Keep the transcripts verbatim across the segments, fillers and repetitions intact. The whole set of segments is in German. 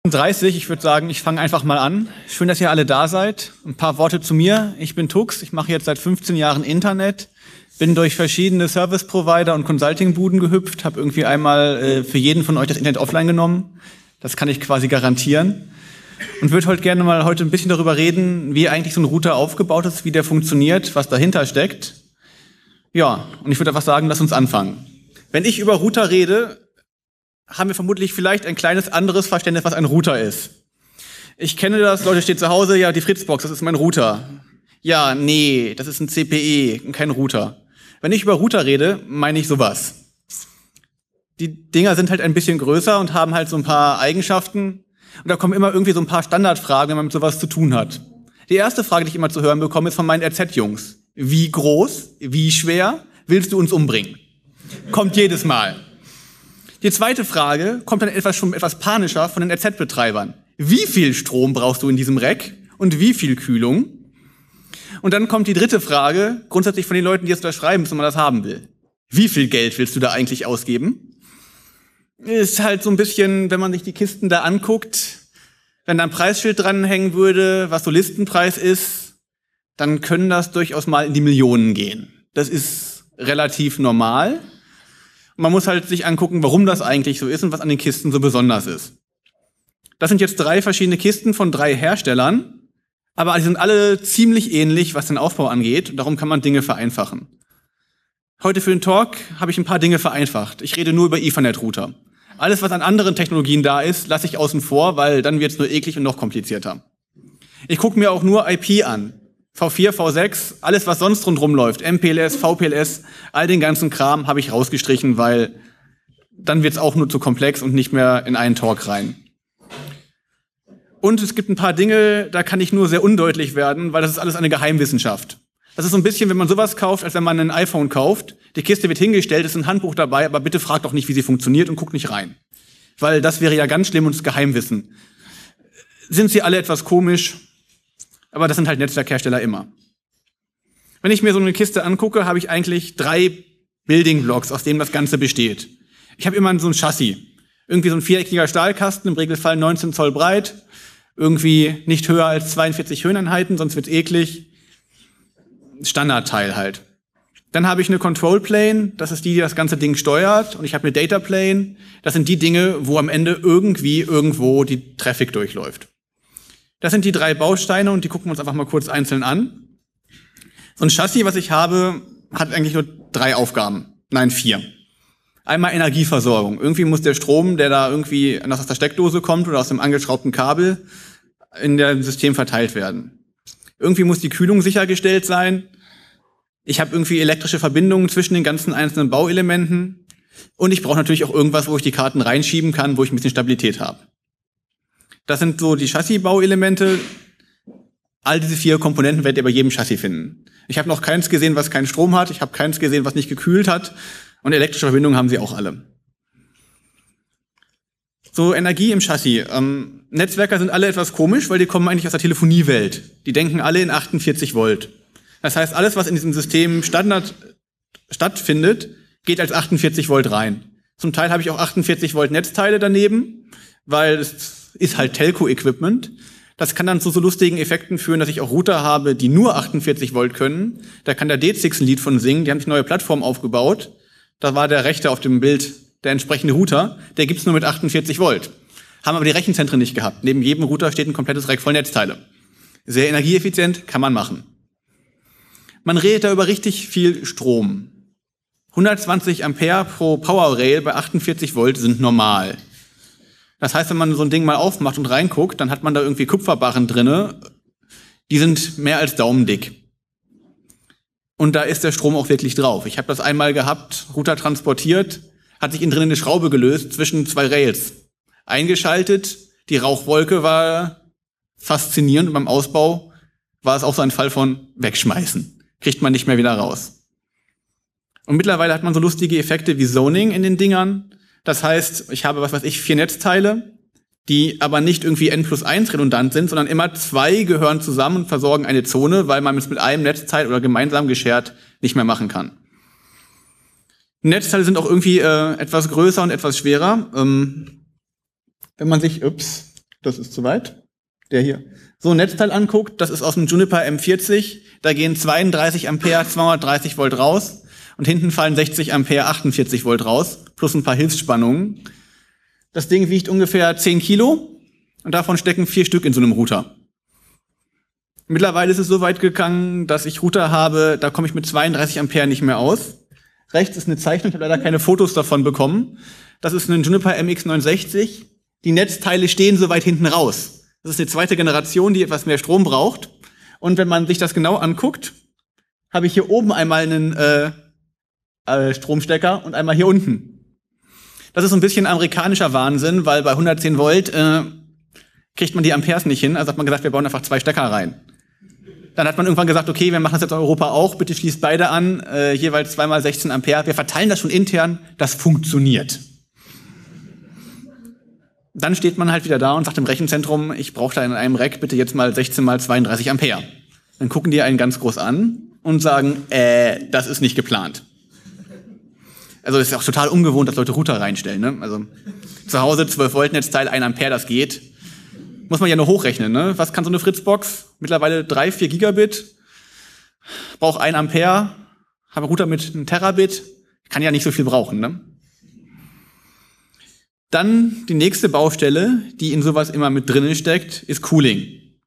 dreißig, ich würde sagen, ich fange einfach mal an. Schön, dass ihr alle da seid. Ein paar Worte zu mir. Ich bin Tux, ich mache jetzt seit fünfzehn Jahren Internet, bin durch verschiedene Service-Provider und Consulting-Buden gehüpft, habe irgendwie einmal äh, für jeden von euch das Internet offline genommen. Das kann ich quasi garantieren. Und würde heute gerne mal heute ein bisschen darüber reden, wie eigentlich so ein Router aufgebaut ist, wie der funktioniert, was dahinter steckt. Ja, und ich würde einfach sagen, lass uns anfangen. Wenn ich über Router rede, haben wir vermutlich vielleicht ein kleines anderes Verständnis, was ein Router ist. Ich kenne das, Leute, steht zu Hause, ja, die Fritzbox, das ist mein Router. Ja, nee, das ist ein C P E, kein Router. Wenn ich über Router rede, meine ich sowas. Die Dinger sind halt ein bisschen größer und haben halt so ein paar Eigenschaften. Und da kommen immer irgendwie so ein paar Standardfragen, wenn man mit sowas zu tun hat. Die erste Frage, die ich immer zu hören bekomme, ist von meinen R Z-Jungs. Wie groß, wie schwer willst du uns umbringen? Kommt jedes Mal. Die zweite Frage kommt dann etwas schon etwas panischer von den R Z-Betreibern. Wie viel Strom brauchst du in diesem Rack und wie viel Kühlung? Und dann kommt die dritte Frage, grundsätzlich von den Leuten, die es unterschreiben, dass man das haben will. Wie viel Geld willst du da eigentlich ausgeben? Ist halt so ein bisschen, wenn man sich die Kisten da anguckt, wenn da ein Preisschild dranhängen würde, was so Listenpreis ist, dann können das durchaus mal in die Millionen gehen. Das ist relativ normal. Man muss halt sich angucken, warum das eigentlich so ist und was an den Kisten so besonders ist. Das sind jetzt drei verschiedene Kisten von drei Herstellern, aber die sind alle ziemlich ähnlich, was den Aufbau angeht. Und darum kann man Dinge vereinfachen. Heute für den Talk habe ich ein paar Dinge vereinfacht. Ich rede nur über Ethernet-Router. Alles, was an anderen Technologien da ist, lasse ich außen vor, weil dann wird es nur eklig und noch komplizierter. Ich gucke mir auch nur I P an. V vier, V sechs, alles, was sonst rundherum läuft, M P L S, V P L S, all den ganzen Kram habe ich rausgestrichen, weil dann wird es auch nur zu komplex und nicht mehr in einen Talk rein. Und es gibt ein paar Dinge, da kann ich nur sehr undeutlich werden, weil das ist alles eine Geheimwissenschaft. Das ist so ein bisschen, wenn man sowas kauft, als wenn man ein iPhone kauft. Die Kiste wird hingestellt, ist ein Handbuch dabei, aber bitte fragt doch nicht, wie sie funktioniert und guckt nicht rein. Weil das wäre ja ganz schlimm und das Geheimwissen. Sind sie alle etwas komisch? Aber das sind halt Netzwerkhersteller immer. Wenn ich mir so eine Kiste angucke, habe ich eigentlich drei Building Blocks, aus denen das Ganze besteht. Ich habe immer so ein Chassis. Irgendwie so ein viereckiger Stahlkasten, im Regelfall neunzehn Zoll breit. Irgendwie nicht höher als zweiundvierzig Höheneinheiten, sonst wird's eklig. Standardteil halt. Dann habe ich eine Control Plane, das ist die, die das ganze Ding steuert. Und ich habe eine Data Plane, das sind die Dinge, wo am Ende irgendwie irgendwo die Traffic durchläuft. Das sind die drei Bausteine und die gucken wir uns einfach mal kurz einzeln an. So ein Chassis, was ich habe, hat eigentlich nur drei Aufgaben. Nein, vier. Einmal Energieversorgung. Irgendwie muss der Strom, der da irgendwie aus der Steckdose kommt oder aus dem angeschraubten Kabel, in dem System verteilt werden. Irgendwie muss die Kühlung sichergestellt sein. Ich habe irgendwie elektrische Verbindungen zwischen den ganzen einzelnen Bauelementen. Und ich brauche natürlich auch irgendwas, wo ich die Karten reinschieben kann, wo ich ein bisschen Stabilität habe. Das sind so die Chassis-Bauelemente. All diese vier Komponenten werdet ihr bei jedem Chassis finden. Ich habe noch keins gesehen, was keinen Strom hat. Ich habe keins gesehen, was nicht gekühlt hat. Und elektrische Verbindungen haben sie auch alle. So, Energie im Chassis. Ähm, Netzwerker sind alle etwas komisch, weil die kommen eigentlich aus der Telefoniewelt. Die denken alle in achtundvierzig Volt. Das heißt, alles, was in diesem System Standard stattfindet, geht als achtundvierzig Volt rein. Zum Teil habe ich auch achtundvierzig Volt Netzteile daneben, weil es ist halt Telco-Equipment. Das kann dann zu so lustigen Effekten führen, dass ich auch Router habe, die nur achtundvierzig Volt können. Da kann der D sechs ein Lied von singen. Die haben sich eine neue Plattform aufgebaut. Da war der rechte auf dem Bild der entsprechende Router. Der gibt's nur mit achtundvierzig Volt. Haben aber die Rechenzentren nicht gehabt. Neben jedem Router steht ein komplettes Rack voll Netzteile. Sehr energieeffizient, kann man machen. Man redet da über richtig viel Strom. hundertzwanzig Ampere pro Power Rail bei achtundvierzig Volt sind normal. Das heißt, wenn man so ein Ding mal aufmacht und reinguckt, dann hat man da irgendwie Kupferbarren drinne. Die sind mehr als daumendick. Und da ist der Strom auch wirklich drauf. Ich habe das einmal gehabt, Router transportiert, hat sich innen drin eine Schraube gelöst zwischen zwei Rails. Eingeschaltet, die Rauchwolke war faszinierend und beim Ausbau war es auch so ein Fall von wegschmeißen. Kriegt man nicht mehr wieder raus. Und mittlerweile hat man so lustige Effekte wie Zoning in den Dingern. Das heißt, ich habe, was weiß ich, vier Netzteile, die aber nicht irgendwie n plus eins redundant sind, sondern immer zwei gehören zusammen und versorgen eine Zone, weil man es mit einem Netzteil oder gemeinsam geshared nicht mehr machen kann. Netzteile sind auch irgendwie äh, etwas größer und etwas schwerer. Ähm, wenn man sich, ups, das ist zu weit, der hier, so ein Netzteil anguckt, das ist aus dem Juniper M vierzig, da gehen zweiunddreißig Ampere, zweihundertdreißig Volt raus und hinten fallen sechzig Ampere, achtundvierzig Volt raus, plus ein paar Hilfsspannungen. Das Ding wiegt ungefähr zehn Kilo und davon stecken vier Stück in so einem Router. Mittlerweile ist es so weit gegangen, dass ich Router habe, da komme ich mit zweiunddreißig Ampere nicht mehr aus. Rechts ist eine Zeichnung, ich habe leider keine Fotos davon bekommen. Das ist ein Juniper M X neunundsechzig. Die Netzteile stehen so weit hinten raus. Das ist eine zweite Generation, die etwas mehr Strom braucht. Und wenn man sich das genau anguckt, habe ich hier oben einmal einen äh, äh, Stromstecker und einmal hier unten. Das ist so ein bisschen amerikanischer Wahnsinn, weil bei hundertzehn Volt äh, kriegt man die Amperes nicht hin. Also hat man gesagt, wir bauen einfach zwei Stecker rein. Dann hat man irgendwann gesagt, okay, wir machen das jetzt in Europa auch, bitte schließt beide an, äh, jeweils zweimal sechzehn Ampere. Wir verteilen das schon intern, das funktioniert. Dann steht man halt wieder da und sagt im Rechenzentrum, ich brauche da in einem Rack bitte jetzt mal sechzehn mal zweiunddreißig Ampere. Dann gucken die einen ganz groß an und sagen, äh, das ist nicht geplant. Also das ist auch total ungewohnt, dass Leute Router reinstellen. Ne? Also zu Hause zwölf Volt Netzteil, ein Ampere, das geht. Muss man ja nur hochrechnen, ne? Was kann so eine Fritzbox? Mittlerweile drei, vier Gigabit. Braucht ein Ampere. Habe Router mit einem Terabit. Kann ja nicht so viel brauchen, ne? Dann die nächste Baustelle, die in sowas immer mit drinnen steckt, ist Cooling.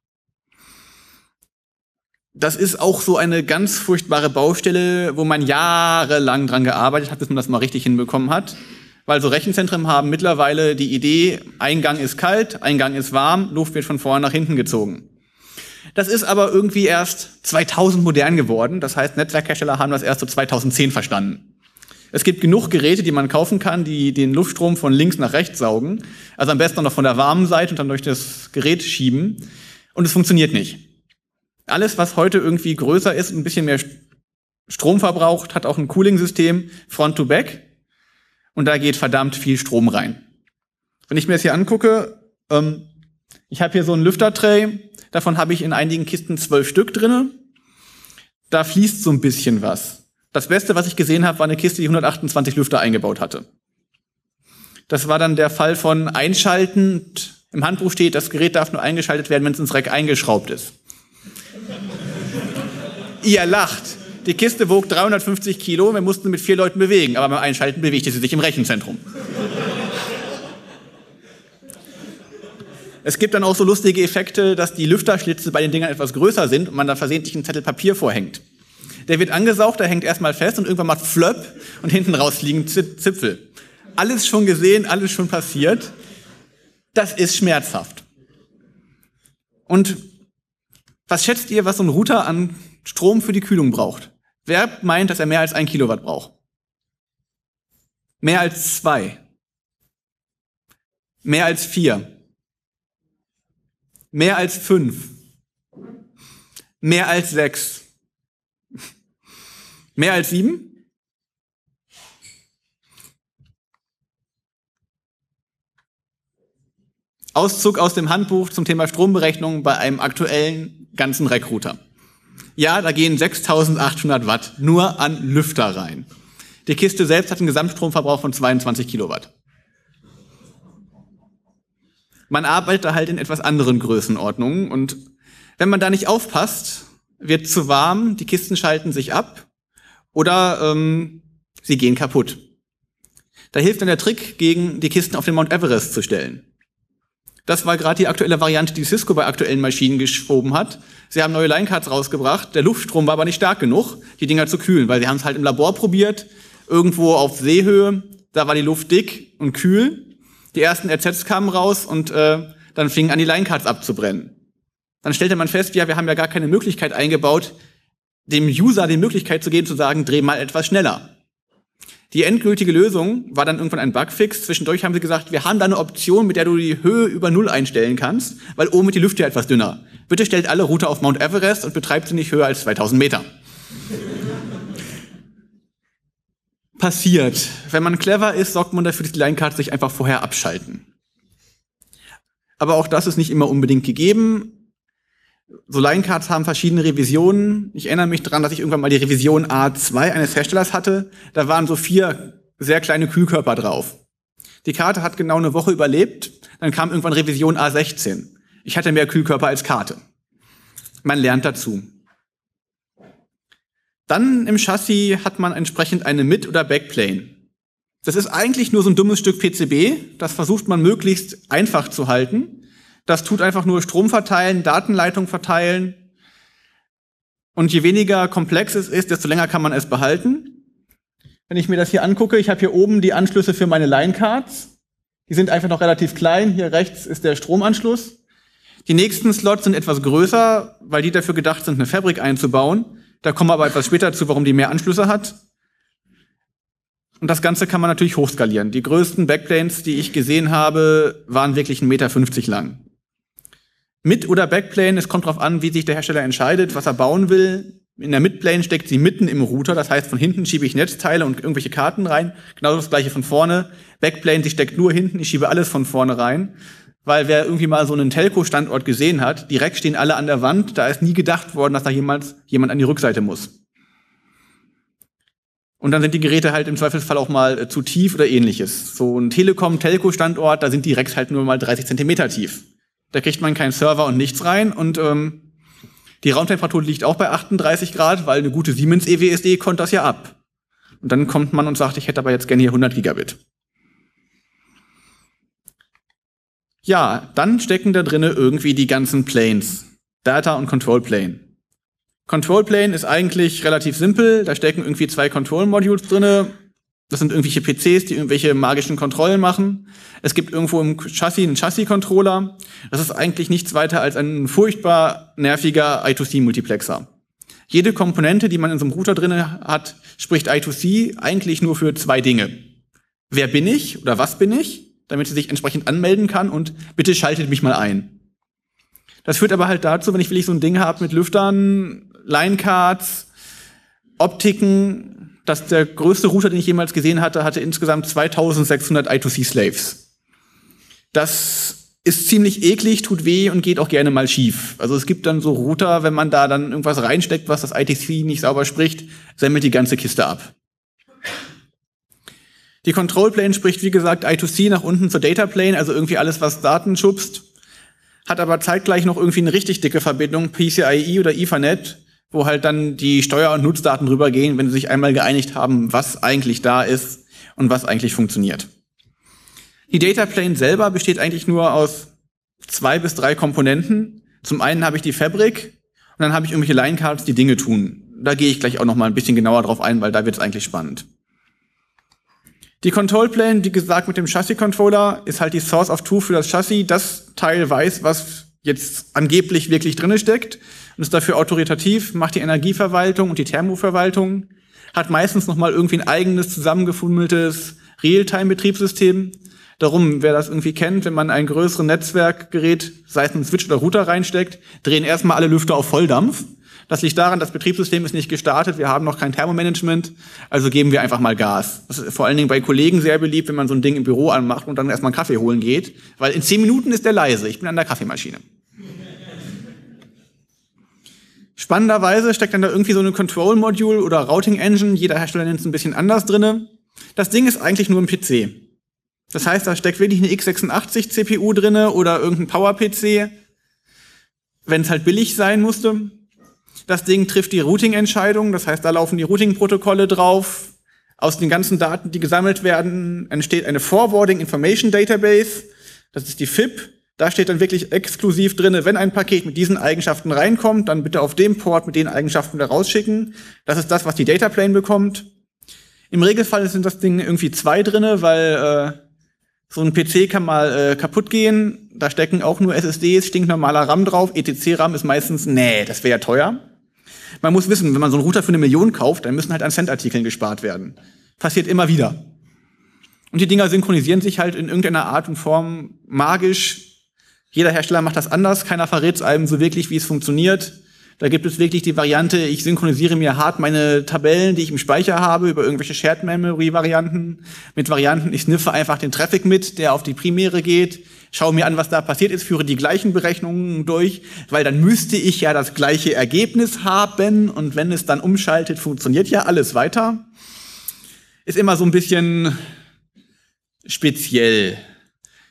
Das ist auch so eine ganz furchtbare Baustelle, wo man jahrelang dran gearbeitet hat, bis man das mal richtig hinbekommen hat. Weil so Rechenzentren haben mittlerweile die Idee, Eingang ist kalt, Eingang ist warm, Luft wird von vorne nach hinten gezogen. Das ist aber irgendwie erst zweitausend modern geworden. Das heißt, Netzwerkhersteller haben das erst so zweitausendzehn verstanden. Es gibt genug Geräte, die man kaufen kann, die den Luftstrom von links nach rechts saugen. Also am besten noch von der warmen Seite und dann durch das Gerät schieben. Und es funktioniert nicht. Alles, was heute irgendwie größer ist und ein bisschen mehr Strom verbraucht, hat auch ein Cooling-System, Front to Back. Und da geht verdammt viel Strom rein. Wenn ich mir das hier angucke, ähm, ich habe hier so einen Lüftertray, davon habe ich in einigen Kisten zwölf Stück drinne. Da fließt so ein bisschen was. Das Beste, was ich gesehen habe, war eine Kiste, die hundertachtundzwanzig Lüfter eingebaut hatte. Das war dann der Fall von Einschalten. Im Handbuch steht, das Gerät darf nur eingeschaltet werden, wenn es ins Rack eingeschraubt ist. Ihr lacht. Die Kiste wog dreihundertfünfzig Kilo, wir mussten mit vier Leuten bewegen, aber beim Einschalten bewegte sie sich im Rechenzentrum. Es gibt dann auch so lustige Effekte, dass die Lüfterschlitze bei den Dingern etwas größer sind und man da versehentlich einen Zettel Papier vorhängt. Der wird angesaugt, der hängt erstmal fest und irgendwann macht Flöpp und hinten raus fliegen Zipfel. Alles schon gesehen, alles schon passiert. Das ist schmerzhaft. Und was schätzt ihr, was so ein Router an Strom für die Kühlung braucht? Wer meint, dass er mehr als ein Kilowatt braucht? Mehr als zwei. Mehr als vier. Mehr als fünf. Mehr als sechs. Mehr als sieben? Auszug aus dem Handbuch zum Thema Stromberechnung bei einem aktuellen ganzen Rack-Router. Ja, da gehen sechstausendachthundert Watt nur an Lüfter rein. Die Kiste selbst hat einen Gesamtstromverbrauch von zweiundzwanzig Kilowatt. Man arbeitet da halt in etwas anderen Größenordnungen und wenn man da nicht aufpasst, wird zu warm, die Kisten schalten sich ab oder ähm, sie gehen kaputt. Da hilft dann der Trick, gegen die Kisten auf den Mount Everest zu stellen. Das war gerade die aktuelle Variante, die Cisco bei aktuellen Maschinen geschoben hat. Sie haben neue Linecards rausgebracht, der Luftstrom war aber nicht stark genug, die Dinger zu kühlen, weil sie haben es halt im Labor probiert, irgendwo auf Seehöhe, da war die Luft dick und kühl. Die ersten R Zs kamen raus und äh, dann fingen an, die Linecards abzubrennen. Dann stellte man fest, ja, wir haben ja gar keine Möglichkeit eingebaut, dem User die Möglichkeit zu geben, zu sagen, dreh mal etwas schneller. Die endgültige Lösung war dann irgendwann ein Bugfix. Zwischendurch haben sie gesagt, wir haben da eine Option, mit der du die Höhe über Null einstellen kannst, weil oben wird die Lüfte etwas dünner. Bitte stellt alle Router auf Mount Everest und betreibt sie nicht höher als zweitausend Meter. Passiert. Wenn man clever ist, sorgt man dafür, dass die Linecards sich einfach vorher abschalten. Aber auch das ist nicht immer unbedingt gegeben. So Linecards haben verschiedene Revisionen. Ich erinnere mich daran, dass ich irgendwann mal die Revision A zwei eines Herstellers hatte. Da waren so vier sehr kleine Kühlkörper drauf. Die Karte hat genau eine Woche überlebt, Dann kam irgendwann Revision A sechzehn. Ich hatte mehr Kühlkörper als Karte. Man lernt dazu. Dann im Chassis hat man entsprechend eine Mid- oder Backplane. Das ist eigentlich nur so ein dummes Stück P C B. Das versucht man möglichst einfach zu halten. Das tut einfach nur Strom verteilen, Datenleitung verteilen. Und je weniger komplex es ist, desto länger kann man es behalten. Wenn ich mir das hier angucke, ich habe hier oben die Anschlüsse für meine Line-Cards. Die sind einfach noch relativ klein. Hier rechts ist der Stromanschluss. Die nächsten Slots sind etwas größer, weil die dafür gedacht sind, eine Fabrik einzubauen. Da kommen wir aber etwas später zu, warum die mehr Anschlüsse hat. Und das Ganze kann man natürlich hochskalieren. Die größten Backplanes, die ich gesehen habe, waren wirklich ein Meter fünfzig lang. Mid- oder Backplane, es kommt darauf an, wie sich der Hersteller entscheidet, was er bauen will. In der Midplane steckt sie mitten im Router, das heißt, von hinten schiebe ich Netzteile und irgendwelche Karten rein. Genauso das gleiche von vorne. Backplane, sie steckt nur hinten, ich schiebe alles von vorne rein. Weil wer irgendwie mal so einen Telco-Standort gesehen hat, direkt stehen alle an der Wand, da ist nie gedacht worden, dass da jemals jemand an die Rückseite muss. Und dann sind die Geräte halt im Zweifelsfall auch mal äh, zu tief oder ähnliches. So ein Telekom-Telco-Standort, da sind die Racks halt nur mal dreißig Zentimeter tief. Da kriegt man keinen Server und nichts rein und ähm, die Raumtemperatur liegt auch bei achtunddreißig Grad, weil eine gute Siemens E W S D konnte das ja ab. Und dann kommt man und sagt, ich hätte aber jetzt gerne hier hundert Gigabit. Ja, dann stecken da drinne irgendwie die ganzen Planes. Data und Control Plane. Control Plane ist eigentlich relativ simpel. Da stecken irgendwie zwei Control Modules drinne. Das sind irgendwelche P Cs, die irgendwelche magischen Kontrollen machen. Es gibt irgendwo im Chassis einen Chassis-Controller. Das ist eigentlich nichts weiter als ein furchtbar nerviger I zwei C-Multiplexer. Jede Komponente, die man in so einem Router drinne hat, spricht I zwei C eigentlich nur für zwei Dinge. Wer bin ich oder was bin ich? Damit sie sich entsprechend anmelden kann und bitte schaltet mich mal ein. Das führt aber halt dazu, wenn ich wirklich so ein Ding habe mit Lüftern, Line-Cards, Optiken, dass der größte Router, den ich jemals gesehen hatte, hatte insgesamt zweitausendsechshundert I zwei C-Slaves. Das ist ziemlich eklig, tut weh und geht auch gerne mal schief. Also es gibt dann so Router, wenn man da dann irgendwas reinsteckt, was das I zwei C nicht sauber spricht, semmelt die ganze Kiste ab. Die Control Plane spricht, wie gesagt, I zwei C nach unten zur Data Plane, also irgendwie alles, was Daten schubst, hat aber zeitgleich noch irgendwie eine richtig dicke Verbindung, P C I E oder Ethernet, wo halt dann die Steuer- und Nutzdaten rübergehen, wenn sie sich einmal geeinigt haben, was eigentlich da ist und was eigentlich funktioniert. Die Data Plane selber besteht eigentlich nur aus zwei bis drei Komponenten. Zum einen habe ich die Fabrik und dann habe ich irgendwelche Line-Cards, die Dinge tun. Da gehe ich gleich auch noch mal ein bisschen genauer drauf ein, weil da wird es eigentlich spannend. Die Control Plane, wie gesagt, mit dem Chassis-Controller ist halt die Source of Truth für das Chassis. Das Teil weiß, was jetzt angeblich wirklich drinne steckt und ist dafür autoritativ, macht die Energieverwaltung und die Thermoverwaltung, hat meistens noch mal irgendwie ein eigenes zusammengefummeltes Realtime-Betriebssystem. Darum, wer das irgendwie kennt, wenn man ein größeres Netzwerkgerät, sei es ein Switch oder Router reinsteckt, drehen erstmal alle Lüfter auf Volldampf. Das liegt daran, das Betriebssystem ist nicht gestartet, wir haben noch kein Thermomanagement, also geben wir einfach mal Gas. Das ist vor allen Dingen bei Kollegen sehr beliebt, wenn man so ein Ding im Büro anmacht und dann erstmal einen Kaffee holen geht, weil in zehn Minuten ist der leise, ich bin an der Kaffeemaschine. Spannenderweise steckt dann da irgendwie so eine Control-Module oder Routing-Engine, jeder Hersteller nennt es ein bisschen anders drinne. Das Ding ist eigentlich nur ein P C. Das heißt, da steckt wirklich eine x sechsundachtzig C P U drinne oder irgendein Power-P C, wenn es halt billig sein musste. Das Ding trifft die Routing-Entscheidung, das heißt, da laufen die Routing-Protokolle drauf. Aus den ganzen Daten, die gesammelt werden, entsteht eine Forwarding Information Database. Das ist die F I P. Da steht dann wirklich exklusiv drinne, wenn ein Paket mit diesen Eigenschaften reinkommt, dann bitte auf dem Port mit den Eigenschaften wieder rausschicken. Das ist das, was die Data Plane bekommt. Im Regelfall sind das Ding irgendwie zwei drinne, weil äh, so ein P C kann mal äh, kaputt gehen. Da stecken auch nur S S Ds, stinknormaler RAM drauf. E T C-RAM ist meistens, nee, das wäre ja teuer. Man muss wissen, wenn man so einen Router für eine Million kauft, dann müssen halt an Cent-Artikeln gespart werden. Passiert immer wieder. Und die Dinger synchronisieren sich halt in irgendeiner Art und Form magisch. Jeder Hersteller macht das anders, keiner verrät es einem so wirklich, wie es funktioniert. Da gibt es wirklich die Variante, ich synchronisiere mir hart meine Tabellen, die ich im Speicher habe, über irgendwelche Shared Memory Varianten. Mit Varianten, ich sniffe einfach den Traffic mit, der auf die Primäre geht, schaue mir an, was da passiert ist, führe die gleichen Berechnungen durch, weil dann müsste ich ja das gleiche Ergebnis haben und wenn es dann umschaltet, funktioniert ja alles weiter. Ist immer so ein bisschen speziell.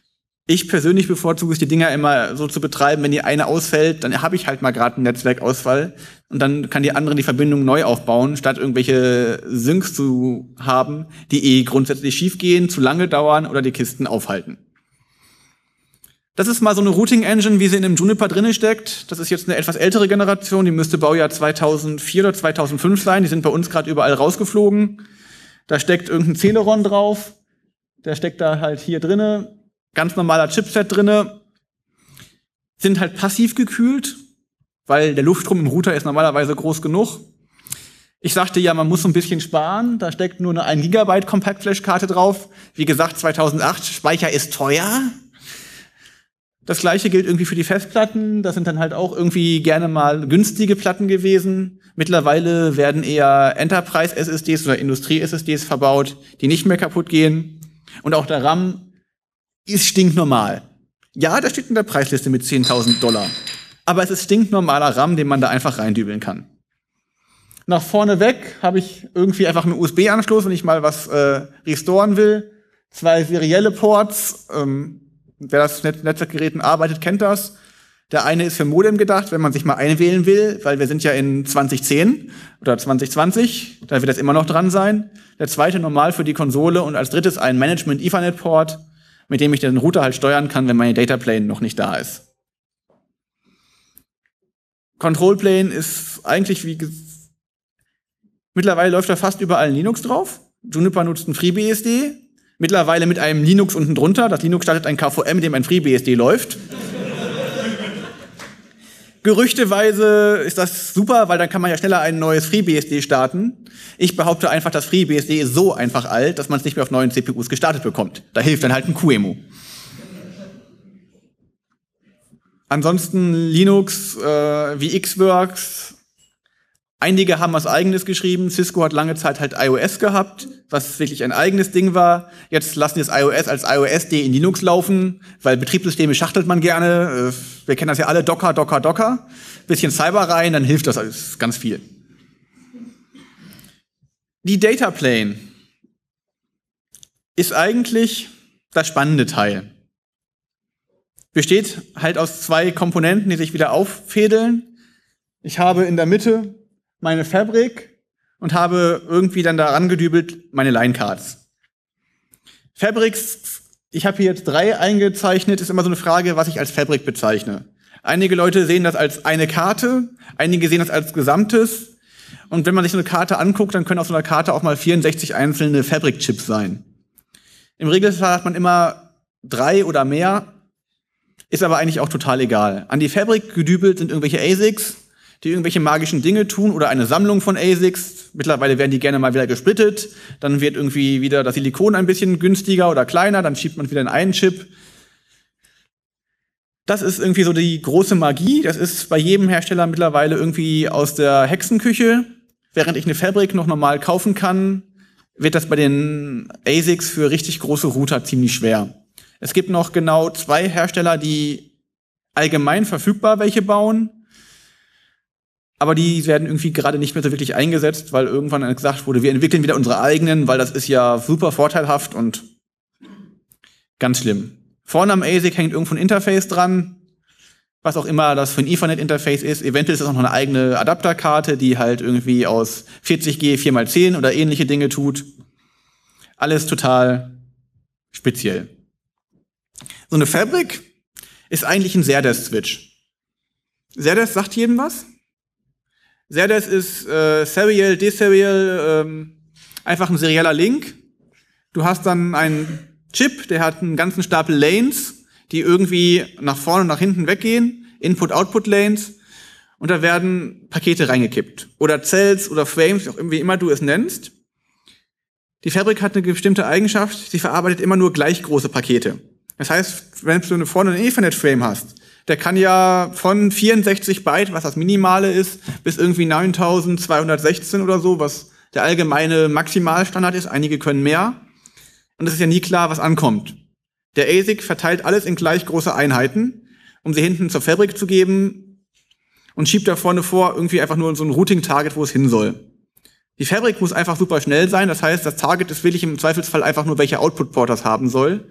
Ich persönlich bevorzuge es, die Dinger immer so zu betreiben, wenn die eine ausfällt, dann habe ich halt mal gerade einen Netzwerkausfall und dann kann die andere die Verbindung neu aufbauen, statt irgendwelche Syncs zu haben, die eh grundsätzlich schiefgehen, zu lange dauern oder die Kisten aufhalten. Das ist mal so eine Routing-Engine, wie sie in einem Juniper drinne steckt. Das ist jetzt eine etwas ältere Generation, die müsste Baujahr zweitausendvier oder zweitausendfünf sein. Die sind bei uns gerade überall rausgeflogen. Da steckt irgendein Celeron drauf. Der steckt da halt hier drinne. Ganz normaler Chipset drinne. Sind halt passiv gekühlt, weil der Luftstrom im Router ist normalerweise groß genug. Ich sagte ja, man muss so ein bisschen sparen. Da steckt nur eine ein Gigabyte Compact-Flash-Karte drauf. Wie gesagt, zweitausendacht. Speicher ist teuer. Das Gleiche gilt irgendwie für die Festplatten. Das sind dann halt auch irgendwie gerne mal günstige Platten gewesen. Mittlerweile werden eher Enterprise-S S Ds oder Industrie-S S Ds verbaut, die nicht mehr kaputt gehen. Und auch der RAM ist stinknormal. Ja, der steht in der Preisliste mit zehntausend Dollar. Aber es ist stinknormaler RAM, den man da einfach reindübeln kann. Nach vorne weg habe ich irgendwie einfach einen U S B-Anschluss, wenn ich mal was äh, restoren will. Zwei serielle Ports. Ähm, wer das mit Netzwerkgeräten arbeitet, kennt das. Der eine ist für Modem gedacht, wenn man sich mal einwählen will, weil wir sind ja in zwanzig zehn oder zwanzig zwanzig, da wird das immer noch dran sein. Der zweite normal für die Konsole und als drittes ein Management-Ethernet-Port, mit dem ich den Router halt steuern kann, wenn meine Dataplane noch nicht da ist. Control Plane ist eigentlich wie mittlerweile läuft da fast überall Linux drauf. Juniper nutzt ein FreeBSD. Mittlerweile mit einem Linux unten drunter. Das Linux startet ein K V M, mit dem ein FreeBSD läuft. Gerüchteweise ist das super, weil dann kann man ja schneller ein neues FreeBSD starten. Ich behaupte einfach, das FreeBSD ist so einfach alt, dass man es nicht mehr auf neuen C P Us gestartet bekommt. Da hilft dann halt ein Q E M U. Ansonsten Linux äh, wie Xworks. Einige haben was Eigenes geschrieben. Cisco hat lange Zeit halt iOS gehabt, was wirklich ein eigenes Ding war. Jetzt lassen wir das iOS als iOS D in Linux laufen, weil Betriebssysteme schachtelt man gerne. Wir kennen das ja alle, Docker, Docker, Docker. Bisschen Cyber rein, dann hilft das alles ganz viel. Die Dataplane ist eigentlich das spannende Teil. Besteht halt aus zwei Komponenten, die sich wieder auffädeln. Ich habe in der Mitte meine Fabric und habe irgendwie dann daran gedübelt meine Line-Cards. Fabrics, ich habe hier jetzt drei eingezeichnet, ist immer so eine Frage, was ich als Fabric bezeichne. Einige Leute sehen das als eine Karte, einige sehen das als Gesamtes. Und wenn man sich so eine Karte anguckt, dann können auf so einer Karte auch mal vierundsechzig einzelne Fabric-Chips sein. Im Regelfall hat man immer drei oder mehr, ist aber eigentlich auch total egal. An die Fabric gedübelt sind irgendwelche A S I Cs, die irgendwelche magischen Dinge tun oder eine Sammlung von A S I Cs. Mittlerweile werden die gerne mal wieder gesplittet. Dann wird irgendwie wieder das Silikon ein bisschen günstiger oder kleiner. Dann schiebt man wieder in einen Chip. Das ist irgendwie so die große Magie. Das ist bei jedem Hersteller mittlerweile irgendwie aus der Hexenküche. Während ich eine Fabric noch normal kaufen kann, wird das bei den A S I Cs für richtig große Router ziemlich schwer. Es gibt noch genau zwei Hersteller, die allgemein verfügbar welche bauen. Aber die werden irgendwie gerade nicht mehr so wirklich eingesetzt, weil irgendwann gesagt wurde, wir entwickeln wieder unsere eigenen, weil das ist ja super vorteilhaft und ganz schlimm. Vorne am A S I C hängt irgendwo ein Interface dran, was auch immer das für ein Ethernet-Interface ist. Eventuell ist das auch noch eine eigene Adapterkarte, die halt irgendwie aus vierzig G vier mal zehn oder ähnliche Dinge tut. Alles total speziell. So eine Fabric ist eigentlich ein SerDes-Switch. SerDes sagt jedem was? SerDes ist äh, Serial, Deserial, ähm, einfach ein serieller Link. Du hast dann einen Chip, der hat einen ganzen Stapel Lanes, die irgendwie nach vorne und nach hinten weggehen, Input-Output-Lanes, und da werden Pakete reingekippt. Oder Cells oder Frames, wie immer du es nennst. Die Fabric hat eine bestimmte Eigenschaft, sie verarbeitet immer nur gleich große Pakete. Das heißt, wenn du vorne einen Ethernet-Frame hast, der kann ja von vierundsechzig Byte, was das Minimale ist, bis irgendwie neuntausendzweihundertsechzehn oder so, was der allgemeine Maximalstandard ist. Einige können mehr. Und es ist ja nie klar, was ankommt. Der A S I C verteilt alles in gleich große Einheiten, um sie hinten zur Fabric zu geben und schiebt da vorne vor irgendwie einfach nur so ein Routing-Target, wo es hin soll. Die Fabric muss einfach super schnell sein. Das heißt, das Target ist wirklich im Zweifelsfall einfach nur, welcher Output-Port das haben soll.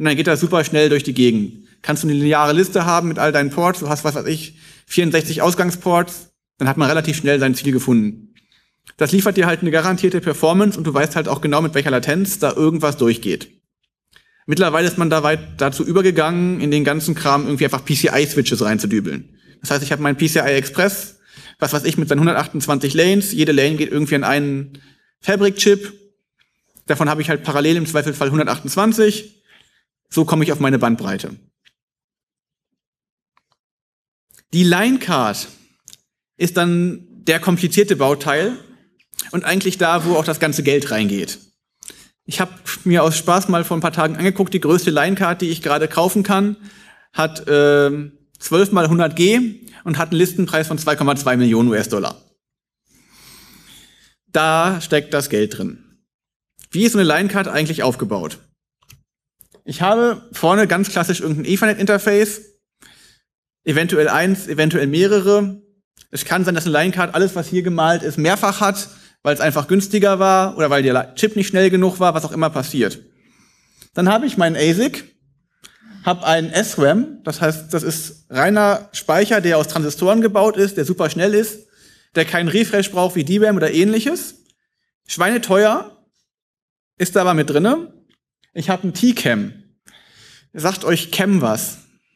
und dann geht das super schnell durch die Gegend. Kannst du eine lineare Liste haben mit all deinen Ports, du hast, was weiß ich, vierundsechzig Ausgangsports, dann hat man relativ schnell sein Ziel gefunden. Das liefert dir halt eine garantierte Performance und du weißt halt auch genau, mit welcher Latenz da irgendwas durchgeht. Mittlerweile ist man da weit dazu übergegangen, in den ganzen Kram irgendwie einfach P C I-Switches reinzudübeln. Das heißt, ich habe meinen P C I Express, was weiß ich, mit seinen hundertachtundzwanzig Lanes, jede Lane geht irgendwie an einen Fabric-Chip, davon habe ich halt parallel im Zweifelsfall hundertachtundzwanzig, so komme ich auf meine Bandbreite. Die Linecard ist dann der komplizierte Bauteil und eigentlich da, wo auch das ganze Geld reingeht. Ich habe mir aus Spaß mal vor ein paar Tagen angeguckt, die größte Linecard, die ich gerade kaufen kann, hat äh, zwölf mal hundert G und hat einen Listenpreis von zwei Komma zwei Millionen U S-Dollar. Da steckt das Geld drin. Wie ist so eine Linecard eigentlich aufgebaut? Ich habe vorne ganz klassisch irgendein Ethernet-Interface, eventuell eins, eventuell mehrere. Es kann sein, dass eine Linecard alles, was hier gemalt ist, mehrfach hat, weil es einfach günstiger war oder weil der Chip nicht schnell genug war, was auch immer passiert. Dann habe ich meinen A S I C, habe einen S RAM, das heißt, das ist reiner Speicher, der aus Transistoren gebaut ist, der super schnell ist, der keinen Refresh braucht wie D RAM oder ähnliches. Schweineteuer, ist da aber mit drinne. Ich habe einen T-Cam. Sagt euch Cam was?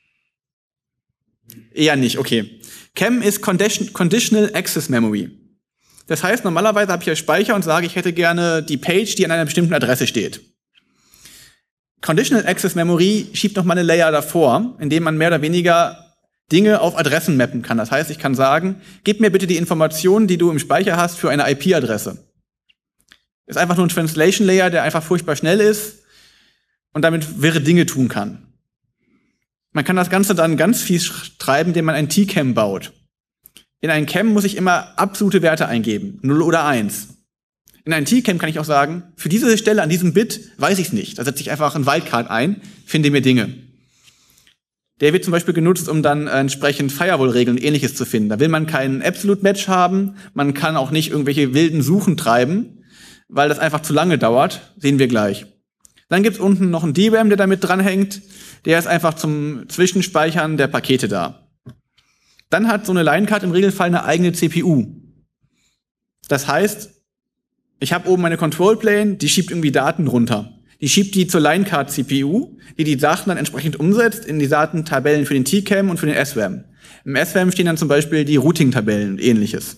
Eher nicht, okay. Cam ist Condition, Conditional Access Memory. Das heißt, normalerweise habe ich ja Speicher und sage, ich hätte gerne die Page, die an einer bestimmten Adresse steht. Conditional Access Memory schiebt noch mal eine Layer davor, indem man mehr oder weniger Dinge auf Adressen mappen kann. Das heißt, ich kann sagen, gib mir bitte die Informationen, die du im Speicher hast für eine I P-Adresse. Ist einfach nur ein Translation Layer, der einfach furchtbar schnell ist und damit wirre Dinge tun kann. Man kann das Ganze dann ganz fies treiben, indem man ein T-Cam baut. In einen Cam muss ich immer absolute Werte eingeben, null oder eins. In einen T-Cam kann ich auch sagen, für diese Stelle an diesem Bit weiß ich es nicht. Da setze ich einfach einen Wildcard ein, finde mir Dinge. Der wird zum Beispiel genutzt, um dann entsprechend Firewall-Regeln und Ähnliches zu finden. Da will man keinen Absolute-Match haben, man kann auch nicht irgendwelche wilden Suchen treiben, weil das einfach zu lange dauert, sehen wir gleich. Dann gibt's unten noch einen D RAM, der damit dranhängt. Der ist einfach zum Zwischenspeichern der Pakete da. Dann hat so eine Linecard im Regelfall eine eigene C P U. Das heißt, ich habe oben meine Control Plane, die schiebt irgendwie Daten runter. Die schiebt die zur Linecard C P U, die die Daten dann entsprechend umsetzt in die Datentabellen für den T-Cam und für den S RAM. Im S RAM stehen dann zum Beispiel die Routing-Tabellen und Ähnliches.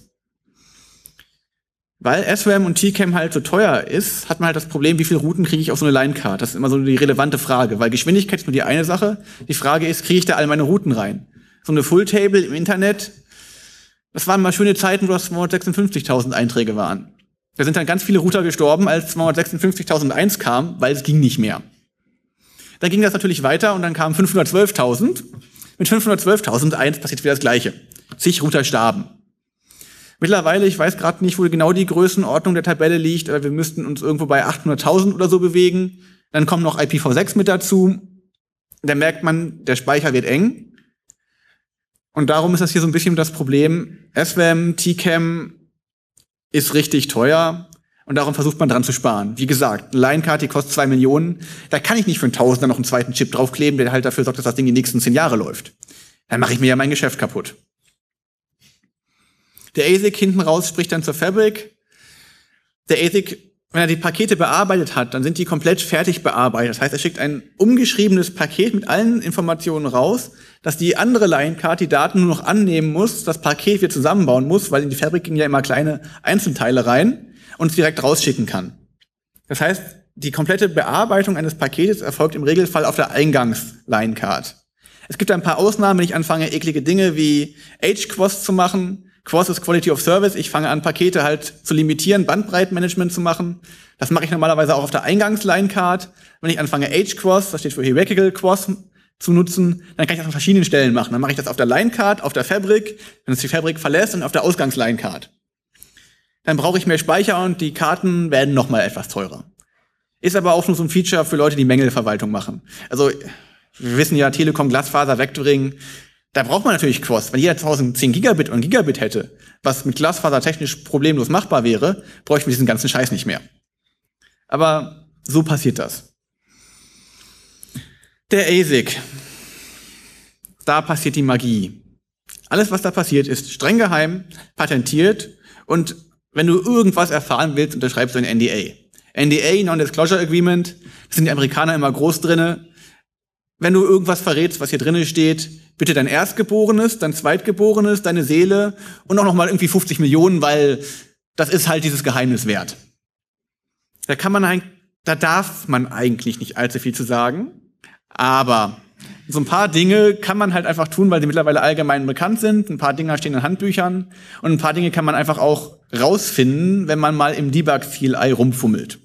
Weil S RAM und T-Cam halt so teuer ist, hat man halt das Problem, wie viele Routen kriege ich auf so eine Linecard? Das ist immer so die relevante Frage, weil Geschwindigkeit ist nur die eine Sache. Die Frage ist, kriege ich da all meine Routen rein? So eine Full-Table im Internet, das waren mal schöne Zeiten, wo das zweihundertsechsundfünfzigtausend Einträge waren. Da sind dann ganz viele Router gestorben, als zweihundertsechsundfünfzigtausendeins kam, weil es ging nicht mehr. Dann ging das natürlich weiter und dann kam fünfhundertzwölftausend. Mit fünfhundertzwölftausendeins passiert wieder das Gleiche. Zig Router starben. Mittlerweile, ich weiß gerade nicht, wo genau die Größenordnung der Tabelle liegt, aber wir müssten uns irgendwo bei achthunderttausend oder so bewegen. Dann kommt noch I P v sechs mit dazu. Da merkt man, der Speicher wird eng. Und darum ist das hier so ein bisschen das Problem. S RAM, T-Cam ist richtig teuer und darum versucht man dran zu sparen. Wie gesagt, eine Linecard, die kostet zwei Millionen. Da kann ich nicht für einen Tausender noch einen zweiten Chip draufkleben, der halt dafür sorgt, dass das Ding die nächsten zehn Jahre läuft. Dann mache ich mir ja mein Geschäft kaputt. Der A S I C hinten raus spricht dann zur Fabric. Der A S I C, wenn er die Pakete bearbeitet hat, dann sind die komplett fertig bearbeitet. Das heißt, er schickt ein umgeschriebenes Paket mit allen Informationen raus, dass die andere Linecard die Daten nur noch annehmen muss, das Paket wieder zusammenbauen muss, weil in die Fabric gehen ja immer kleine Einzelteile rein und es direkt rausschicken kann. Das heißt, die komplette Bearbeitung eines Paketes erfolgt im Regelfall auf der Eingangs-Linecard. Es gibt ein paar Ausnahmen, wenn ich anfange, eklige Dinge wie H-Q O S zu machen. Q O S ist Quality of Service. Ich fange an, Pakete halt zu limitieren, Bandbreitenmanagement zu machen. Das mache ich normalerweise auch auf der Eingangs-Linecard. Wenn ich anfange, H-Q O S, das steht für Hierarchical Q O S, zu nutzen, dann kann ich das an verschiedenen Stellen machen. Dann mache ich das auf der Linecard, auf der Fabric, wenn es die Fabric verlässt, und auf der Ausgangs-Linecard. Dann brauche ich mehr Speicher und die Karten werden noch mal etwas teurer. Ist aber auch nur so ein Feature für Leute, die Mängelverwaltung machen. Also, wir wissen ja, Telekom, Glasfaser, Vectoring, da braucht man natürlich Q O S. Wenn jeder zu Hause zehn Gigabit und Gigabit hätte, was mit Glasfaser technisch problemlos machbar wäre, bräuchten wir diesen ganzen Scheiß nicht mehr. Aber so passiert das. Der A S I C. Da passiert die Magie. Alles, was da passiert, ist streng geheim, patentiert und wenn du irgendwas erfahren willst, unterschreibst du ein N D A. N D A, Non-Disclosure Agreement, das sind die Amerikaner immer groß drinne. Wenn du irgendwas verrätst, was hier drinne steht, bitte dein Erstgeborenes, dein Zweitgeborenes, deine Seele und auch noch mal irgendwie fünfzig Millionen, weil das ist halt dieses Geheimnis wert. Da kann man, da darf man eigentlich nicht allzu viel zu sagen, aber so ein paar Dinge kann man halt einfach tun, weil sie mittlerweile allgemein bekannt sind. Ein paar Dinge stehen in Handbüchern und ein paar Dinge kann man einfach auch rausfinden, wenn man mal im Debug-C L I rumfummelt.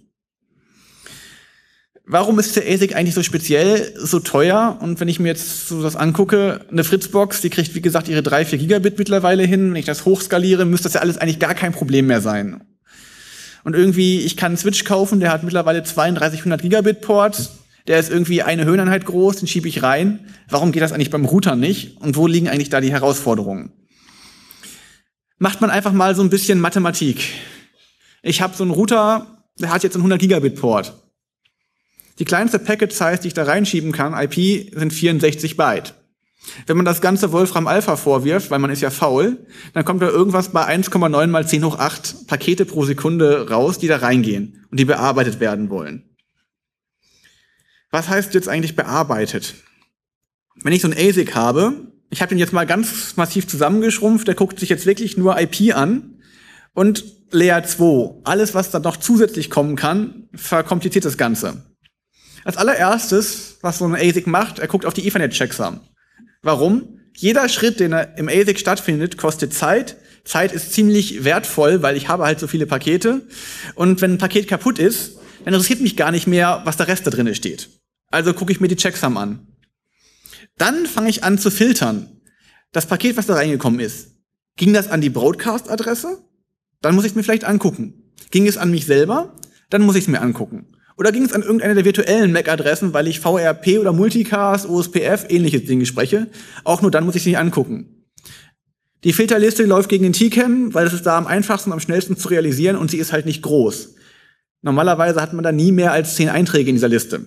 Warum ist der A S I C eigentlich so speziell, so teuer? Und wenn ich mir jetzt so das angucke, eine Fritzbox, die kriegt, wie gesagt, ihre drei, vier Gigabit mittlerweile hin. Wenn ich das hochskaliere, müsste das ja alles eigentlich gar kein Problem mehr sein. Und irgendwie, ich kann einen Switch kaufen, der hat mittlerweile zweiunddreißighundert Gigabit Port. Der ist irgendwie eine Höheneinheit groß, den schiebe ich rein. Warum geht das eigentlich beim Router nicht? Und wo liegen eigentlich da die Herausforderungen? Macht man einfach mal so ein bisschen Mathematik. Ich habe so einen Router, der hat jetzt einen hundert Gigabit Port. Die kleinste Packet-Size, die ich da reinschieben kann, I P, sind vierundsechzig Byte. Wenn man das ganze Wolfram Alpha vorwirft, weil man ist ja faul, dann kommt da irgendwas bei eins Komma neun mal zehn hoch acht Pakete pro Sekunde raus, die da reingehen und die bearbeitet werden wollen. Was heißt jetzt eigentlich bearbeitet? Wenn ich so einen A S I C habe, ich habe den jetzt mal ganz massiv zusammengeschrumpft, der guckt sich jetzt wirklich nur I P an und Layer zwei. Alles, was da noch zusätzlich kommen kann, verkompliziert das Ganze. Als allererstes, was so ein A S I C macht, er guckt auf die Ethernet-Checksum. Warum? Jeder Schritt, den er im A S I C stattfindet, kostet Zeit. Zeit ist ziemlich wertvoll, weil ich habe halt so viele Pakete. Und wenn ein Paket kaputt ist, dann interessiert mich gar nicht mehr, was der Rest da drin steht. Also gucke ich mir die Checksum an. Dann fange ich an zu filtern. Das Paket, was da reingekommen ist, ging das an die Broadcast-Adresse? Dann muss ich es mir vielleicht angucken. Ging es an mich selber? Dann muss ich es mir angucken. Oder ging es an irgendeine der virtuellen M A C-Adressen, weil ich V R P oder Multicast, O S P F, ähnliche Dinge spreche? Auch nur dann muss ich es nicht angucken. Die Filterliste läuft gegen den T C A M, weil es ist da am einfachsten und am schnellsten zu realisieren und sie ist halt nicht groß. Normalerweise hat man da nie mehr als zehn Einträge in dieser Liste.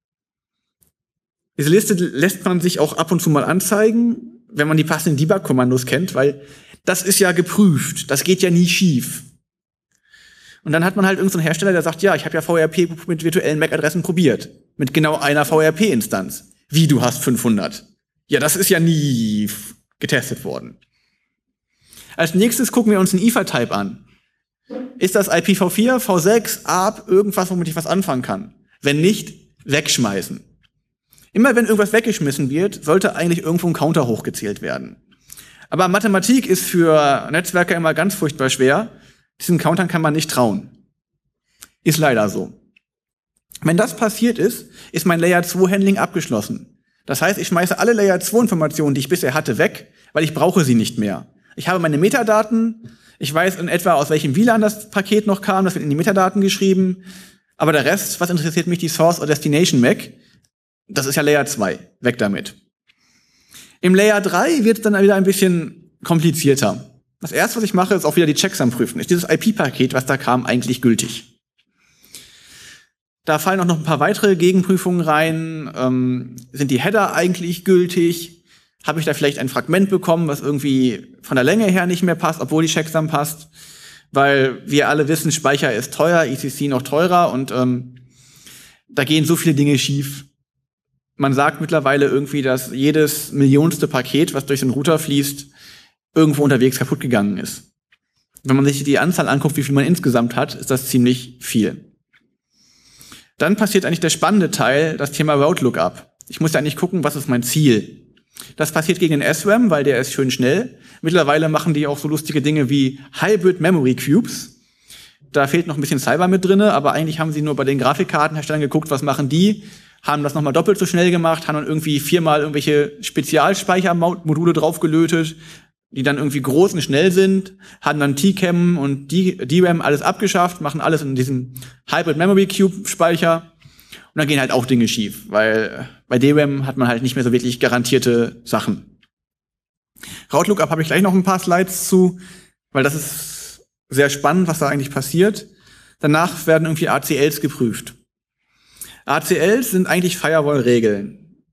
Diese Liste lässt man sich auch ab und zu mal anzeigen, wenn man die passenden Debug-Kommandos kennt, weil das ist ja geprüft, das geht ja nie schief. Und dann hat man halt irgendeinen Hersteller, der sagt, ja, ich habe ja V R P mit virtuellen M A C-Adressen probiert, mit genau einer V R P-Instanz. Wie, du hast fünfhundert? Ja, das ist ja nie getestet worden. Als nächstes gucken wir uns den Ether-Type an. Ist das I P v vier, v sechs, A R P, irgendwas, womit ich was anfangen kann? Wenn nicht, wegschmeißen. Immer wenn irgendwas weggeschmissen wird, sollte eigentlich irgendwo ein Counter hochgezählt werden. Aber Mathematik ist für Netzwerker immer ganz furchtbar schwer. Diesen Countern kann man nicht trauen. Ist leider so. Wenn das passiert ist, ist mein Layer zwei Handling abgeschlossen. Das heißt, ich schmeiße alle Layer zwei Informationen, die ich bisher hatte, weg, weil ich brauche sie nicht mehr. Ich habe meine Metadaten, ich weiß in etwa, aus welchem W L A N das Paket noch kam, das wird in die Metadaten geschrieben. Aber der Rest, was interessiert mich, die Source oder Destination M A C? Das ist ja Layer zwei. Weg damit. Im Layer drei wird es dann wieder ein bisschen komplizierter. Das erste, was ich mache, ist auch wieder die Checksum prüfen. Ist dieses I P-Paket, was da kam, eigentlich gültig? Da fallen auch noch ein paar weitere Gegenprüfungen rein. Ähm, sind die Header eigentlich gültig? Habe ich da vielleicht ein Fragment bekommen, was irgendwie von der Länge her nicht mehr passt, obwohl die Checksum passt? Weil wir alle wissen, Speicher ist teuer, E C C noch teurer und ähm, da gehen so viele Dinge schief. Man sagt mittlerweile irgendwie, dass jedes millionste Paket, was durch den Router fließt, irgendwo unterwegs kaputt gegangen ist. Wenn man sich die Anzahl anguckt, wie viel man insgesamt hat, ist das ziemlich viel. Dann passiert eigentlich der spannende Teil, das Thema Route Lookup. Ich muss ja eigentlich gucken, was ist mein Ziel. Das passiert gegen den S RAM, weil der ist schön schnell. Mittlerweile machen die auch so lustige Dinge wie Hybrid Memory Cubes. Da fehlt noch ein bisschen Cyber mit drinne, aber eigentlich haben sie nur bei den Grafikkartenherstellern geguckt, was machen die, haben das nochmal doppelt so schnell gemacht, haben dann irgendwie viermal irgendwelche Spezialspeichermodule draufgelötet, die dann irgendwie groß und schnell sind, haben dann T C A M und D RAM alles abgeschafft, machen alles in diesem Hybrid Memory Cube Speicher. Und dann gehen halt auch Dinge schief, weil bei D RAM hat man halt nicht mehr so wirklich garantierte Sachen. Route Lookup habe ich gleich noch ein paar Slides zu, weil das ist sehr spannend, was da eigentlich passiert. Danach werden irgendwie A C Ls geprüft. A C Ls sind eigentlich Firewall-Regeln.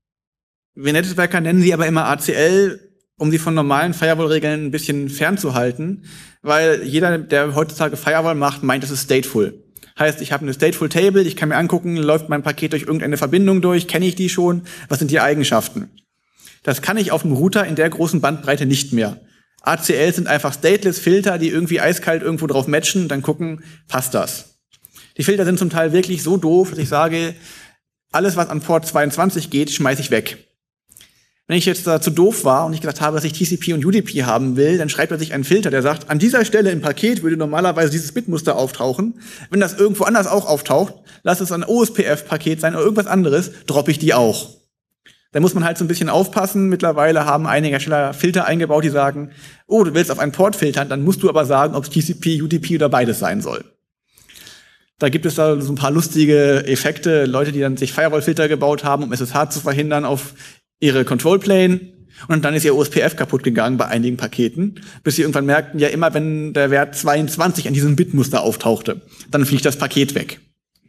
Wir Netzwerker nennen sie aber immer A C L, um sie von normalen Firewall-Regeln ein bisschen fernzuhalten, weil jeder, der heutzutage Firewall macht, meint, es ist stateful. Heißt, ich habe eine stateful Table, ich kann mir angucken, läuft mein Paket durch irgendeine Verbindung durch, kenne ich die schon, was sind die Eigenschaften? Das kann ich auf dem Router in der großen Bandbreite nicht mehr. A C L sind einfach stateless Filter, die irgendwie eiskalt irgendwo drauf matchen und dann gucken, passt das? Die Filter sind zum Teil wirklich so doof, dass ich sage, alles, was an Port zweiundzwanzig geht, schmeiße ich weg. Wenn ich jetzt da zu doof war und ich gesagt habe, dass ich T C P und U D P haben will, dann schreibt er sich einen Filter, der sagt, an dieser Stelle im Paket würde normalerweise dieses Bitmuster auftauchen. Wenn das irgendwo anders auch auftaucht, lass es ein O S P F-Paket sein oder irgendwas anderes, droppe ich die auch. Da muss man halt so ein bisschen aufpassen. Mittlerweile haben einige Hersteller Filter eingebaut, die sagen, oh, du willst auf einen Port filtern, dann musst du aber sagen, ob es T C P, U D P oder beides sein soll. Da gibt es da so ein paar lustige Effekte, Leute, die dann sich Firewall-Filter gebaut haben, um S S H zu verhindern auf ihre Control Plane, und dann ist ihr O S P F kaputt gegangen bei einigen Paketen, bis sie irgendwann merkten, ja, immer wenn der Wert zweiundzwanzig an diesem Bitmuster auftauchte, dann fliegt das Paket weg.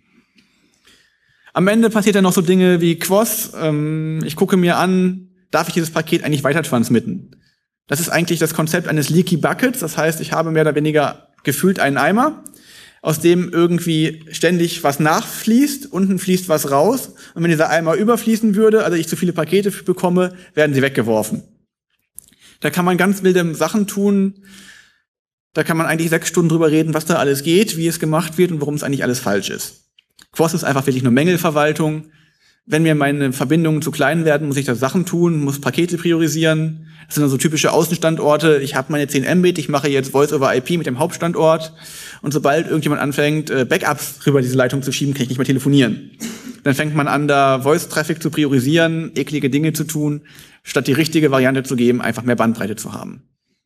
Am Ende passiert dann noch so Dinge wie Q o S. Ähm, ich gucke mir an, darf ich dieses Paket eigentlich weiter transmitten? Das ist eigentlich das Konzept eines Leaky Buckets. Das heißt, ich habe mehr oder weniger gefühlt einen Eimer, aus dem irgendwie ständig was nachfließt, unten fließt was raus. Und wenn dieser Eimer überfließen würde, also ich zu viele Pakete bekomme, werden sie weggeworfen. Da kann man ganz wilde Sachen tun. Da kann man eigentlich sechs Stunden drüber reden, was da alles geht, wie es gemacht wird und warum es eigentlich alles falsch ist. Q o S ist einfach wirklich nur Mängelverwaltung. Wenn mir meine Verbindungen zu klein werden, muss ich da Sachen tun, muss Pakete priorisieren. Das sind dann so typische Außenstandorte. Ich habe meine zehn Mbit, ich mache jetzt Voice over I P mit dem Hauptstandort. Und sobald irgendjemand anfängt, Backups rüber diese Leitung zu schieben, kann ich nicht mehr telefonieren. Dann fängt man an, da Voice-Traffic zu priorisieren, eklige Dinge zu tun, statt die richtige Variante zu geben, einfach mehr Bandbreite zu haben.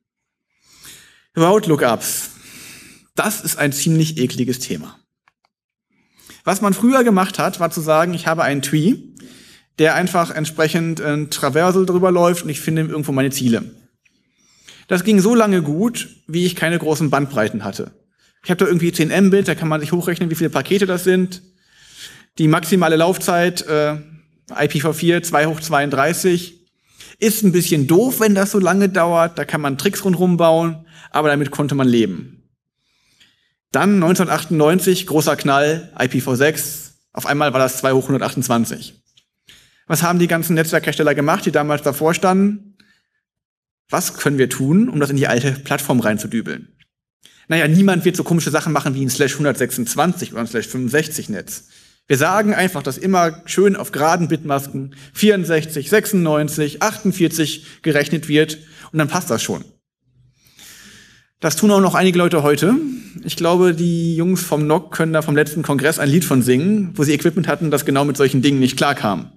Route-Lookups. Das ist ein ziemlich ekliges Thema. Was man früher gemacht hat, war zu sagen, ich habe einen Tree, der einfach entsprechend ein Traversal drüber läuft und ich finde irgendwo meine Ziele. Das ging so lange gut, wie ich keine großen Bandbreiten hatte. Ich habe da irgendwie zehn Mbit, da kann man sich hochrechnen, wie viele Pakete das sind. Die maximale Laufzeit, äh, I P v vier, zwei hoch zweiunddreißig, ist ein bisschen doof, wenn das so lange dauert. Da kann man Tricks rundherum bauen, aber damit konnte man leben. Dann neunzehnhundertachtundneunzig, großer Knall, I P v sechs, auf einmal war das zwei hoch hundertachtundzwanzig. Was haben die ganzen Netzwerkhersteller gemacht, die damals davor standen? Was können wir tun, um das in die alte Plattform reinzudübeln? Naja, niemand wird so komische Sachen machen wie ein Slash hundertsechsundzwanzig oder ein Slash fünfundsechzig Netz. Wir sagen einfach, dass immer schön auf geraden Bitmasken vierundsechzig, sechsundneunzig, achtundvierzig gerechnet wird und dann passt das schon. Das tun auch noch einige Leute heute. Ich glaube, die Jungs vom N O C können da vom letzten Kongress ein Lied von singen, wo sie Equipment hatten, das genau mit solchen Dingen nicht klarkam.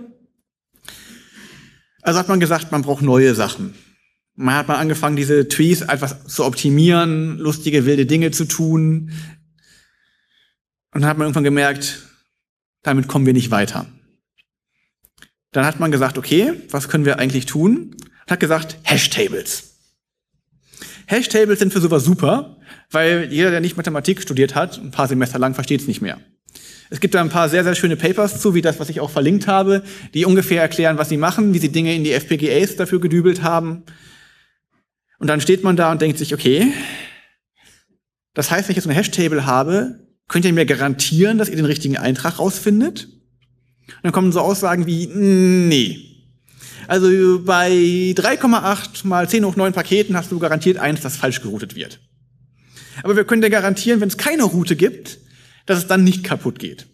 Also hat man gesagt, man braucht neue Sachen. Man hat mal angefangen, diese Trees etwas zu optimieren, lustige, wilde Dinge zu tun. Und dann hat man irgendwann gemerkt, damit kommen wir nicht weiter. Dann hat man gesagt, okay, was können wir eigentlich tun? Und hat gesagt, Hashtables. Hashtables sind für sowas super, weil jeder, der nicht Mathematik studiert hat, ein paar Semester lang versteht es nicht mehr. Es gibt da ein paar sehr, sehr schöne Papers zu, wie das, was ich auch verlinkt habe, die ungefähr erklären, was sie machen, wie sie Dinge in die F P G As dafür gedübelt haben. Und dann steht man da und denkt sich, okay, das heißt, wenn ich jetzt eine Hashtable habe, könnt ihr mir garantieren, dass ihr den richtigen Eintrag rausfindet? Und dann kommen so Aussagen wie, nee. Also bei drei Komma acht mal zehn hoch neun Paketen hast du garantiert eins, das falsch geroutet wird. Aber wir können dir garantieren, wenn es keine Route gibt, dass es dann nicht kaputt geht.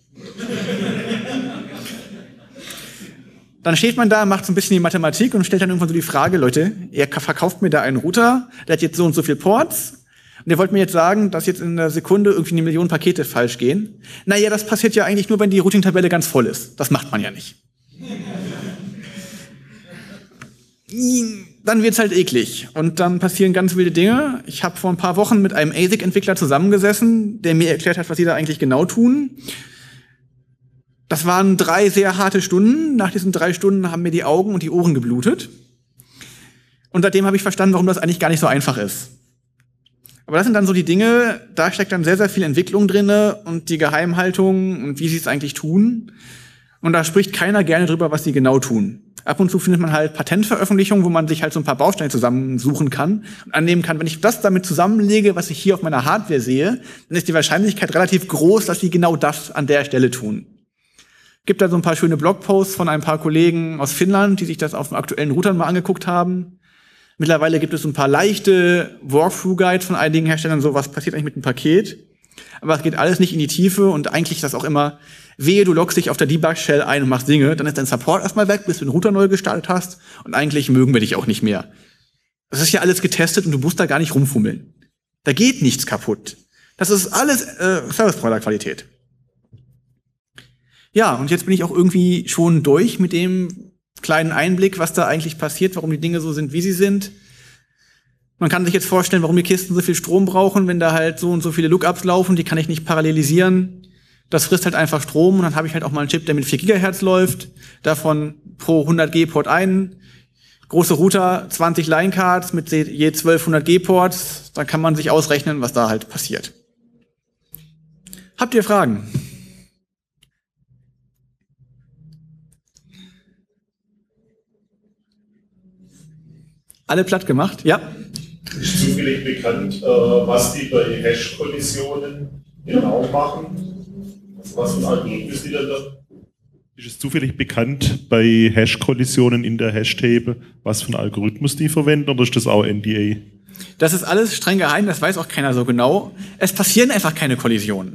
Dann steht man da, macht so ein bisschen die Mathematik und stellt dann irgendwann so die Frage, Leute, ihr verkauft mir da einen Router, der hat jetzt so und so viel Ports und ihr wollt mir jetzt sagen, dass jetzt in einer Sekunde irgendwie eine Million Pakete falsch gehen. Naja, das passiert ja eigentlich nur, wenn die Routing-Tabelle ganz voll ist. Das macht man ja nicht. Dann wird's halt eklig und dann passieren ganz wilde Dinge. Ich habe vor ein paar Wochen mit einem A S I C-Entwickler zusammengesessen, der mir erklärt hat, was sie da eigentlich genau tun. Das waren drei sehr harte Stunden. Nach diesen drei Stunden haben mir die Augen und die Ohren geblutet. Und seitdem habe ich verstanden, warum das eigentlich gar nicht so einfach ist. Aber das sind dann so die Dinge, da steckt dann sehr, sehr viel Entwicklung drinne und die Geheimhaltung und wie sie es eigentlich tun. Und da spricht keiner gerne drüber, was sie genau tun. Ab und zu findet man halt Patentveröffentlichungen, wo man sich halt so ein paar Bausteine zusammensuchen kann und annehmen kann, wenn ich das damit zusammenlege, was ich hier auf meiner Hardware sehe, dann ist die Wahrscheinlichkeit relativ groß, dass sie genau das an der Stelle tun. Gibt da so ein paar schöne Blogposts von ein paar Kollegen aus Finnland, die sich das auf den aktuellen Routern mal angeguckt haben. Mittlerweile gibt es so ein paar leichte Walkthrough-Guides von einigen Herstellern, so was passiert eigentlich mit dem Paket. Aber es geht alles nicht in die Tiefe und eigentlich ist das auch immer, wehe, du loggst dich auf der Debug-Shell ein und machst Dinge, dann ist dein Support erstmal weg, bis du den Router neu gestartet hast und eigentlich mögen wir dich auch nicht mehr. Das ist ja alles getestet und du musst da gar nicht rumfummeln. Da geht nichts kaputt. Das ist alles äh, Service-Provider-Qualität. Ja, und jetzt bin ich auch irgendwie schon durch mit dem kleinen Einblick, was da eigentlich passiert, warum die Dinge so sind, wie sie sind. Man kann sich jetzt vorstellen, warum die Kisten so viel Strom brauchen, wenn da halt so und so viele Lookups laufen, die kann ich nicht parallelisieren. Das frisst halt einfach Strom und dann habe ich halt auch mal einen Chip, der mit vier Gigahertz läuft, davon pro hundert G Port ein. Große Router, zwanzig Line-Cards mit je zwölfhundert G Ports, dann kann man sich ausrechnen, was da halt passiert. Habt ihr Fragen? Alle platt gemacht? Ja? Ist zufällig bekannt, äh, was die bei Hash-Kollisionen genau machen? Also was für ein Algorithmus die da da? Ist es zufällig bekannt bei Hash-Kollisionen in der Hash-Table, was für einen Algorithmus die verwenden, oder ist das auch N D A? Das ist alles streng geheim, das weiß auch keiner so genau. Es passieren einfach keine Kollisionen.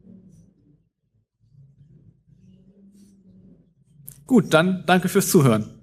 Gut, dann danke fürs Zuhören.